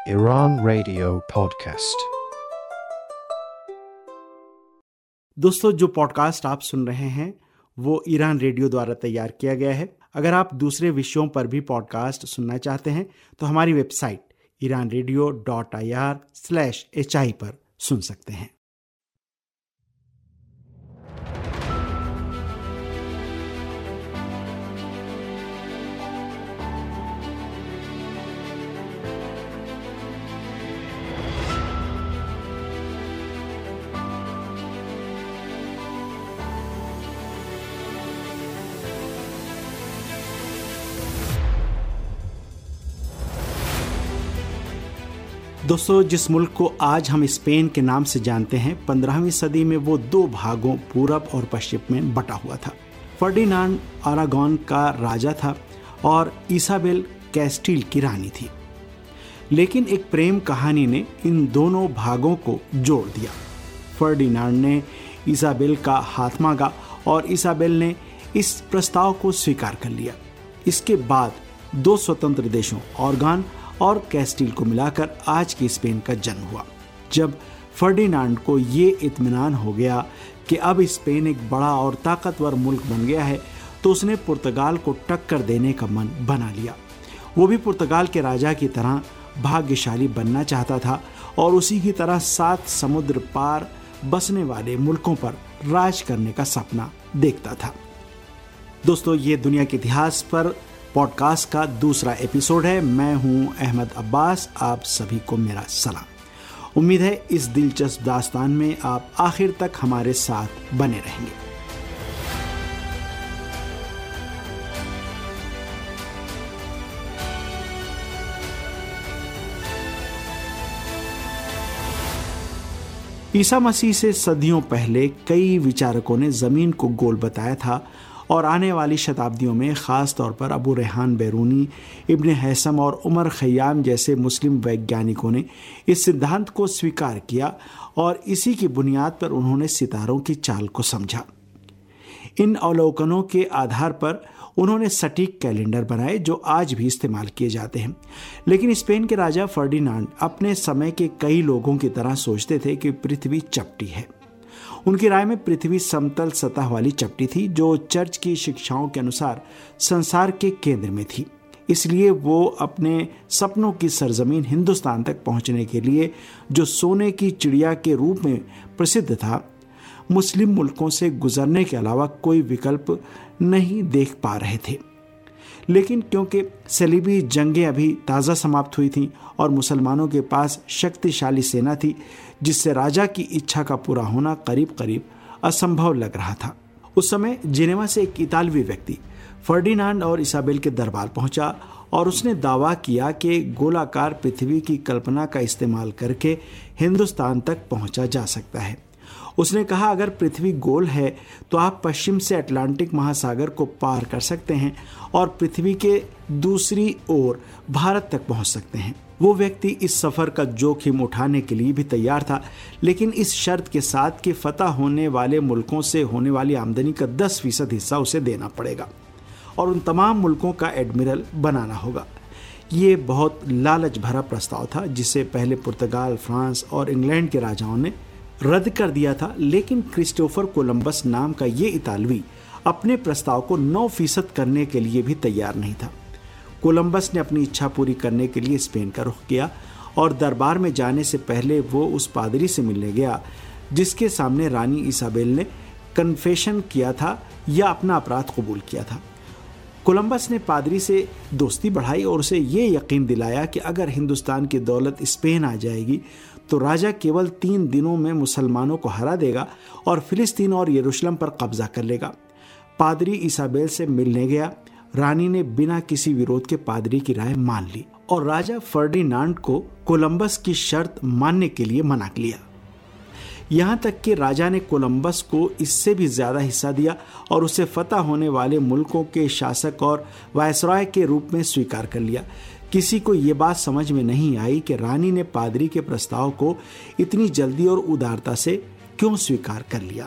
Iran Radio Podcast। दोस्तों, जो podcast आप सुन रहे हैं वो ईरान रेडियो द्वारा तैयार किया गया है। अगर आप दूसरे विषयों पर भी पॉडकास्ट सुनना चाहते हैं तो हमारी वेबसाइट iranradio.ir/hi पर सुन सकते हैं। दोस्तों, जिस मुल्क को आज हम स्पेन के नाम से जानते हैं, 15वीं सदी में वो दो भागों पूरब और पश्चिम में बटा हुआ था। फर्डिनांड अरागोन का राजा था और इसाबेल कैस्टिल की रानी थी। लेकिन एक प्रेम कहानी ने इन दोनों भागों को जोड़ दिया। फर्डिनांड ने इसाबेल का हाथ मांगा और इसाबेल ने इस प्रस्ताव को स्वीकार कर लिया। इसके बाद दो स्वतंत्र देशों ऑर्गान और कैस्टिल को मिलाकर आज की स्पेन का जन्म हुआ। जब फर्डिनांड को ये इत्मीनान हो गया कि अब स्पेन एक बड़ा और ताकतवर मुल्क बन गया है, तो उसने पुर्तगाल को टक्कर देने का मन बना लिया। वो भी पुर्तगाल के राजा की तरह भाग्यशाली बनना चाहता था और उसी की तरह 7 समुद्र पार बसने वाले मुल्कों पर राज करने का सपना देखता था। दोस्तों, ये दुनिया के इतिहास पर पॉडकास्ट का दूसरा एपिसोड है। मैं हूं अहमद अब्बास। आप सभी को मेरा सलाम। उम्मीद है इस दिलचस्प दास्तान में आप आखिर तक हमारे साथ बने रहेंगे। ईसा मसीह से सदियों पहले कई विचारकों ने जमीन को गोल बताया था और आने वाली शताब्दियों में ख़ास तौर पर अबू रेहान बैरूनी, इब्न हैसम और उमर खयाम जैसे मुस्लिम वैज्ञानिकों ने इस सिद्धांत को स्वीकार किया और इसी की बुनियाद पर उन्होंने सितारों की चाल को समझा। इन अवलोकनों के आधार पर उन्होंने सटीक कैलेंडर बनाए जो आज भी इस्तेमाल किए जाते हैं। लेकिन स्पेन के राजा फर्डिनांड अपने समय के कई लोगों की तरह सोचते थे कि पृथ्वी चपटी है। उनकी राय में पृथ्वी समतल सतह वाली चपटी थी जो चर्च की शिक्षाओं के अनुसार संसार के केंद्र में थी। इसलिए वो अपने सपनों की सरजमीन हिंदुस्तान तक पहुंचने के लिए, जो सोने की चिड़िया के रूप में प्रसिद्ध था, मुस्लिम मुल्कों से गुजरने के अलावा कोई विकल्प नहीं देख पा रहे थे। लेकिन क्योंकि सलीबी जंगें अभी ताज़ा समाप्त हुई थीं और मुसलमानों के पास शक्तिशाली सेना थी, जिससे राजा की इच्छा का पूरा होना करीब करीब असंभव लग रहा था। उस समय जिनेवा से एक इतालवी व्यक्ति फर्डिनांड और इसाबेल के दरबार पहुंचा और उसने दावा किया कि गोलाकार पृथ्वी की कल्पना का इस्तेमाल करके हिंदुस्तान तक पहुंचा जा सकता है। उसने कहा, अगर पृथ्वी गोल है तो आप पश्चिम से अटलांटिक महासागर को पार कर सकते हैं और पृथ्वी के दूसरी ओर भारत तक पहुंच सकते हैं। वो व्यक्ति इस सफ़र का जोखिम उठाने के लिए भी तैयार था, लेकिन इस शर्त के साथ कि फतह होने वाले मुल्कों से होने वाली आमदनी का 10% हिस्सा उसे देना पड़ेगा और उन तमाम मुल्कों का एडमिरल बनाना होगा। ये बहुत लालच भरा प्रस्ताव था जिसे पहले पुर्तगाल, फ्रांस और इंग्लैंड के राजाओं ने रद्द कर दिया था। लेकिन क्रिस्टोफर कोलंबस नाम का ये इतालवी अपने प्रस्ताव को 9% करने के लिए भी तैयार नहीं था। कोलंबस ने अपनी इच्छा पूरी करने के लिए स्पेन का रुख किया और दरबार में जाने से पहले वो उस पादरी से मिलने गया जिसके सामने रानी इसाबेल ने कन्फेशन किया था या अपना अपराध कबूल किया था। कोलंबस ने पादरी से दोस्ती बढ़ाई और उसे ये यकीन दिलाया कि अगर हिंदुस्तान की दौलत स्पेन आ जाएगी तो राजा केवल 3 दिनों में मुसलमानों को हरा देगा और फिलिस्तीन और यरूशलेम पर कब्जा कर लेगा। पादरी इसाबेल से मिलने गया। रानी ने बिना किसी विरोध के पादरी की राय मान ली और राजा फर्डिनांड को कोलंबस की शर्त मानने के लिए मना लिया। यहाँ तक कि राजा ने कोलंबस को इससे भी ज्यादा हिस्सा दिया और उसे फतह होने वाले मुल्कों के शासक और वायसराय के रूप में स्वीकार कर लिया। किसी को ये बात समझ में नहीं आई कि रानी ने पादरी के प्रस्ताव को इतनी जल्दी और उदारता से क्यों स्वीकार कर लिया।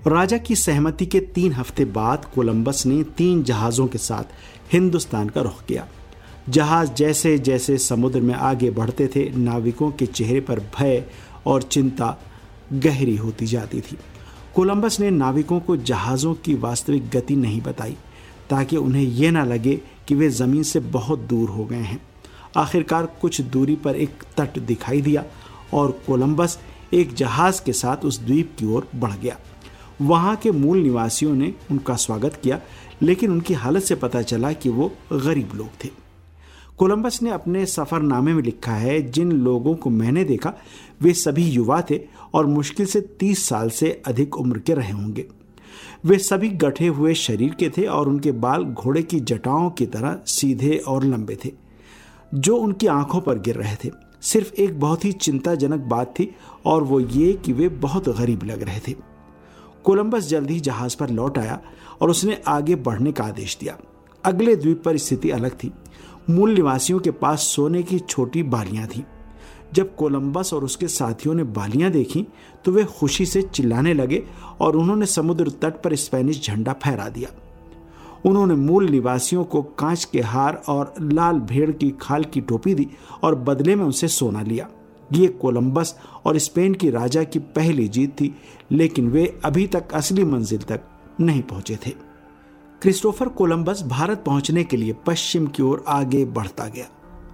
राजा की सहमति के 3 हफ्ते बाद कोलंबस ने 3 जहाज़ों के साथ हिंदुस्तान का रुख किया। जहाज़ जैसे जैसे समुद्र में आगे बढ़ते थे, नाविकों के चेहरे पर भय और चिंता गहरी होती जाती थी। कोलंबस ने नाविकों को जहाज़ों की वास्तविक गति नहीं बताई ताकि उन्हें यह ना लगे कि वे ज़मीन से बहुत दूर हो गए हैं। आखिरकार कुछ दूरी पर एक तट दिखाई दिया और कोलंबस एक जहाज़ के साथ उस द्वीप की ओर बढ़ गया। वहाँ के मूल निवासियों ने उनका स्वागत किया, लेकिन उनकी हालत से पता चला कि वो गरीब लोग थे। कोलंबस ने अपने सफ़रनामे में लिखा है, जिन लोगों को मैंने देखा वे सभी युवा थे और मुश्किल से 30 साल से अधिक उम्र के रहे होंगे। वे सभी गठे हुए शरीर के थे और उनके बाल घोड़े की जटाओं की तरह सीधे और लंबे थे जो उनकी आंखों पर गिर रहे थे। सिर्फ एक बहुत ही चिंताजनक बात थी और वो ये कि वे बहुत गरीब लग रहे थे। कोलंबस जल्द ही जहाज पर लौट आया और उसने आगे बढ़ने का आदेश दिया। अगले द्वीप पर स्थिति अलग थी। मूल निवासियों के पास सोने की छोटी बालियां थीं। जब कोलंबस और उसके साथियों ने बालियां देखी तो वे खुशी से चिल्लाने लगे और उन्होंने समुद्र तट पर स्पेनिश झंडा फहरा दिया। उन्होंने मूल निवासियों को कांच के हार और लाल भेड़ की खाल की टोपी दी और बदले में उनसे सोना लिया। ये कोलंबस और स्पेन की राजा की पहली जीत थी, लेकिन वे अभी तक असली मंजिल तक नहीं पहुंचे थे। क्रिस्टोफर कोलंबस भारत पहुंचने के लिए पश्चिम की ओर आगे बढ़ता गया।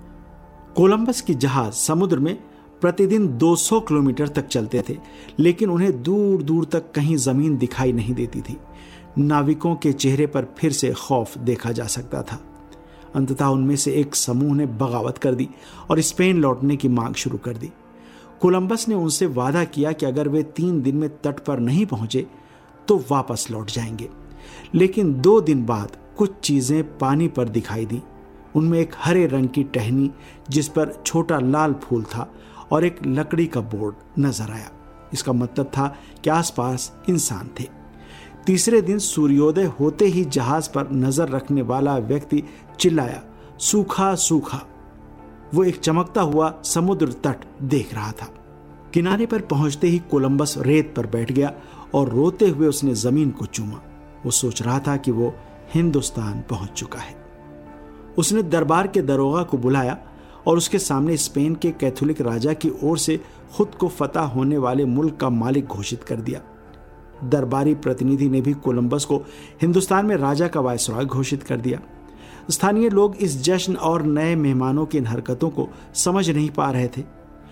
कोलंबस की जहाज समुद्र में प्रतिदिन 200 किलोमीटर तक चलते थे, लेकिन उन्हें दूर दूर तक कहीं जमीन दिखाई नहीं देती थी। नाविकों के चेहरे पर फिर से खौफ देखा जा सकता था। अंततः उनमें से एक समूह ने बगावत कर दी और स्पेन लौटने की मांग शुरू कर दी। कोलंबस ने उनसे वादा किया कि अगर वे 3 दिन में तट पर नहीं पहुंचे तो वापस लौट जाएंगे। लेकिन 2 दिन बाद कुछ चीजें पानी पर दिखाई दी। उनमें एक हरे रंग की टहनी जिस पर छोटा लाल फूल था और एक लकड़ी का बोर्ड नजर आया। इसका मतलब था कि आसपास इंसान थे। तीसरे दिन सूर्योदय होते ही जहाज पर नजर रखने वाला व्यक्ति चिल्लाया, सूखा सूखा। वो एक चमकता हुआ समुद्र तट देख रहा था। किनारे पर पहुंचते ही कोलंबस रेत पर बैठ गया और रोते हुए उसने जमीन को चूमा। वो सोच रहा था कि वो हिंदुस्तान पहुंच चुका है। उसने दरबार के दरोगा को बुलाया और उसके सामने स्पेन के कैथोलिक राजा की ओर से खुद को फतह होने वाले मुल्क का मालिक घोषित कर दिया। दरबारी प्रतिनिधि ने भी कोलंबस को हिंदुस्तान में राजा का वायसराय घोषित कर दिया। स्थानीय लोग इस जश्न और नए मेहमानों की इन हरकतों को समझ नहीं पा रहे थे।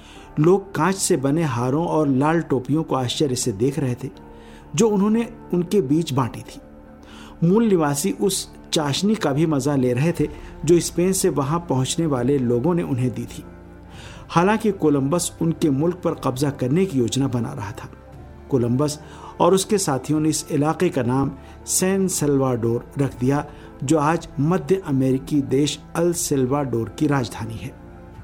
लोग कांच से बने हारों और लाल टोपियों को आश्चर्य से देख रहे थे जो उन्होंने उनके बीच बांटी थी। मूल निवासी उस चाशनी का भी मजा ले रहे थे जो स्पेन से वहां पहुंचने वाले लोगों ने उन्हें दी थी। हालांकि कोलंबस उनके मुल्क पर कब्जा करने की योजना बना रहा था। कोलंबस और उसके साथियों ने इस इलाके का नाम सैन सल्वाडोर रख दिया, जो आज मध्य अमेरिकी देश अल सल्वाडोर की राजधानी है।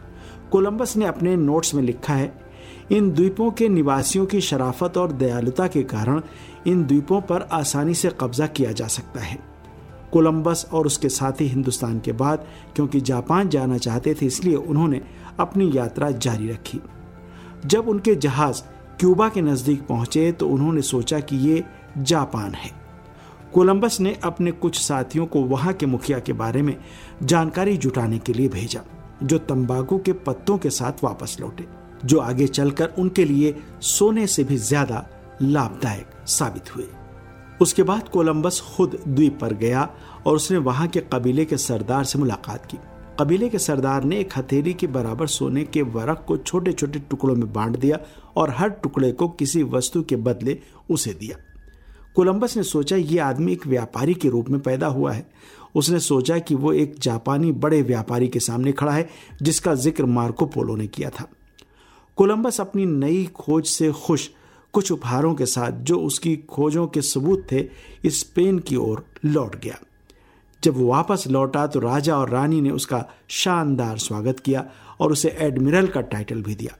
कोलंबस ने अपने नोट्स में लिखा है, इन द्वीपों के निवासियों की शराफत और दयालुता के कारण इन द्वीपों पर आसानी से कब्जा किया जा सकता है। कोलंबस और उसके साथी हिंदुस्तान के बाद क्योंकि जापान जाना चाहते थे, इसलिए उन्होंने अपनी यात्रा जारी रखी। जब उनके जहाज क्यूबा के नजदीक पहुंचे तो उन्होंने सोचा कि ये जापान है। कोलंबस ने अपने कुछ साथियों को वहां के मुखिया के बारे में जानकारी जुटाने के लिए भेजा, जो तंबाकू के पत्तों के साथ वापस लौटे, जो आगे चलकर उनके लिए सोने से भी ज्यादा लाभदायक साबित हुए। उसके बाद कोलंबस खुद द्वीप पर गया और उसने वहां के कबीले के सरदार से मुलाकात की। कबीले के सरदार ने एक हथेली के बराबर सोने के वरक को छोटे छोटे टुकड़ों में बांट दिया और हर टुकड़े को किसी वस्तु के बदले उसे दिया। कोलंबस ने सोचा ये आदमी एक व्यापारी के रूप में पैदा हुआ है। उसने सोचा कि वो एक जापानी बड़े व्यापारी के सामने खड़ा है जिसका जिक्र मार्को पोलो ने किया था। कोलंबस अपनी नई खोज से खुश कुछ उपहारों के साथ, जो उसकी खोजों के सबूत थे, स्पेन की ओर लौट गया। जब वो वापस लौटा तो राजा और रानी ने उसका शानदार स्वागत किया और उसे एडमिरल का टाइटल भी दिया।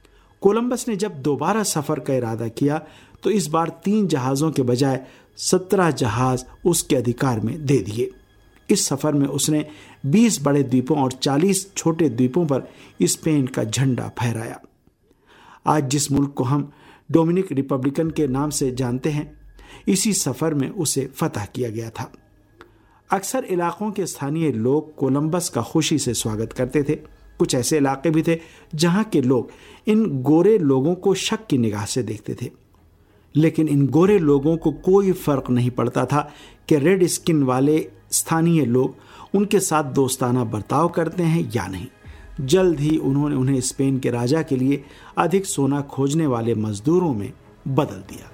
कोलंबस ने जब दोबारा सफर का इरादा किया तो इस बार 3 जहाजों के बजाय 17 जहाज उसके अधिकार में दे दिए। इस सफर में उसने 20 बड़े द्वीपों और 40 छोटे द्वीपों पर स्पेन का झंडा फहराया। आज जिस मुल्क को हम डोमिनिक रिपब्लिकन के नाम से जानते हैं, इसी सफर में उसे फतह किया गया था। अक्सर इलाकों के स्थानीय लोग कोलंबस का खुशी से स्वागत करते थे। कुछ ऐसे इलाके भी थे जहां के लोग इन गोरे लोगों को शक की निगाह से देखते थे, लेकिन इन गोरे लोगों को कोई फर्क नहीं पड़ता था कि रेड स्किन वाले स्थानीय लोग उनके साथ दोस्ताना बर्ताव करते हैं या नहीं। जल्द ही उन्होंने उन्हें स्पेन के राजा के लिए अधिक सोना खोजने वाले मजदूरों में बदल दिया।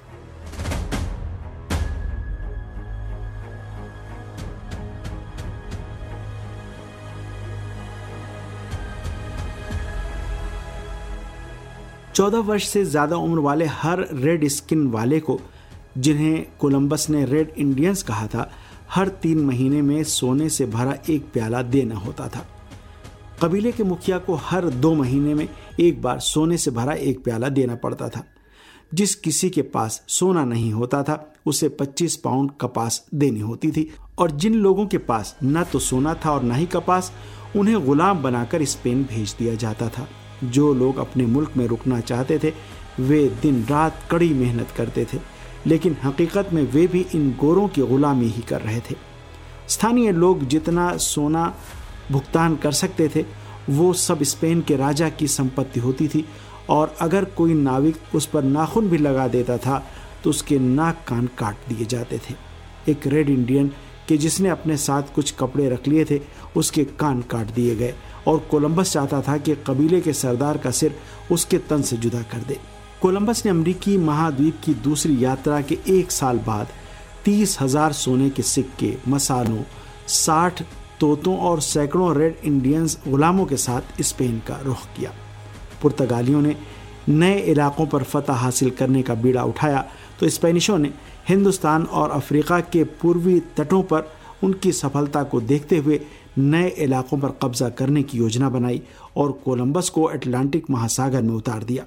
चौदह वर्ष से ज्यादा उम्र वाले हर रेड स्किन वाले को, जिन्हें कोलंबस ने रेड इंडियंस कहा था, हर 3 महीने में सोने से भरा एक प्याला देना होता था। कबीले के मुखिया को हर 2 महीने में एक बार सोने से भरा एक प्याला देना पड़ता था। जिस किसी के पास सोना नहीं होता था उसे 25 पाउंड कपास देनी होती थी, और जिन लोगों के पास न तो सोना था और न ही कपास, उन्हें गुलाम बनाकर स्पेन भेज दिया जाता था। जो लोग अपने मुल्क में रुकना चाहते थे वे दिन रात कड़ी मेहनत करते थे, लेकिन हकीकत में वे भी इन गोरों की गुलामी ही कर रहे थे। स्थानीय लोग जितना सोना भुगतान कर सकते थे वो सब स्पेन के राजा की संपत्ति होती थी, और अगर कोई नाविक उस पर नाखून भी लगा देता था तो उसके नाक कान काट दिए जाते थे। एक रेड इंडियन कि जिसने अपने साथ कुछ कपड़े रख लिए थे उसके कान काट दिए गए, और कोलंबस चाहता था कि कबीले के सरदार का सिर उसके तन से जुदा कर दे। कोलंबस ने अमेरिकी महाद्वीप की दूसरी यात्रा के 1 साल बाद 30,000 सोने के सिक्के, मसालों, 60 तोतों और सैकड़ों रेड इंडियंस गुलामों के साथ स्पेन का रुख किया। पुर्तगालियों ने नए इलाकों पर फतह हासिल करने का बीड़ा उठाया तो स्पेनिशों ने हिंदुस्तान और अफ्रीका के पूर्वी तटों पर उनकी सफलता को देखते हुए नए इलाकों पर कब्जा करने की योजना बनाई और कोलंबस को अटलांटिक महासागर में उतार दिया।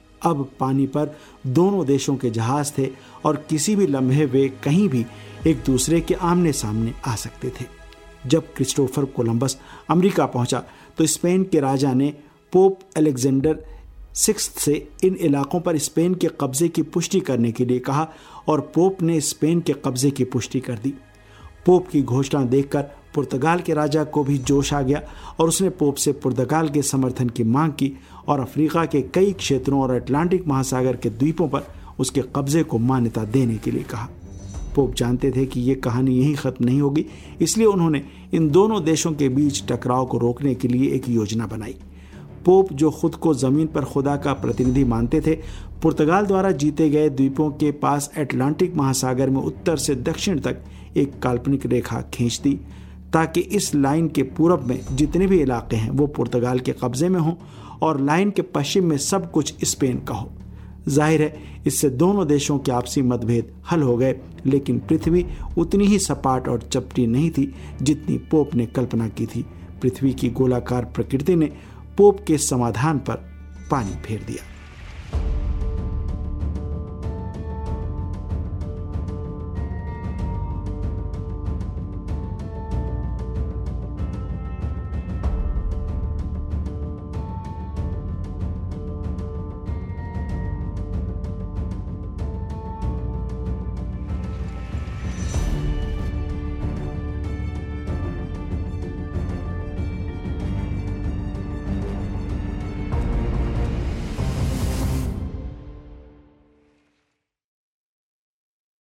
अब पानी पर दोनों देशों के जहाज थे और किसी भी लम्हे वे कहीं भी एक दूसरे के आमने सामने आ सकते थे। जब क्रिस्टोफर कोलंबस अमेरिका पहुंचा तो स्पेन के राजा ने पोप अलेक्जेंडर 6 से इन इलाकों पर स्पेन के कब्जे की पुष्टि करने के लिए कहा, और पोप ने स्पेन के कब्जे की पुष्टि कर दी। पोप की घोषणा देखकर पुर्तगाल के राजा को भी जोश आ गया और उसने पोप से पुर्तगाल के समर्थन की मांग की और अफ्रीका के कई क्षेत्रों और अटलांटिक महासागर के द्वीपों पर उसके कब्जे को मान्यता देने के लिए कहा। पोप जानते थे कि ये कहानी यहीं खत्म नहीं होगी, इसलिए उन्होंने इन दोनों देशों के बीच टकराव को रोकने के लिए एक योजना बनाई। पोप, जो खुद को जमीन पर खुदा का प्रतिनिधि मानते थे, पुर्तगाल द्वारा जीते गए द्वीपों के पास अटलांटिक महासागर में उत्तर से दक्षिण तक एक काल्पनिक रेखा खींच दी ताकि इस लाइन के पूरब में जितने भी इलाके हैं वो पुर्तगाल के कब्जे में हों और लाइन के पश्चिम में सब कुछ स्पेन का हो। जाहिर है इससे दोनों देशों के आपसी मतभेद हल हो गए, लेकिन पृथ्वी उतनी ही सपाट और चपटी नहीं थी जितनी पोप ने कल्पना की थी। पृथ्वी की गोलाकार प्रकृति ने पोप के समाधान पर पानी फेर दिया।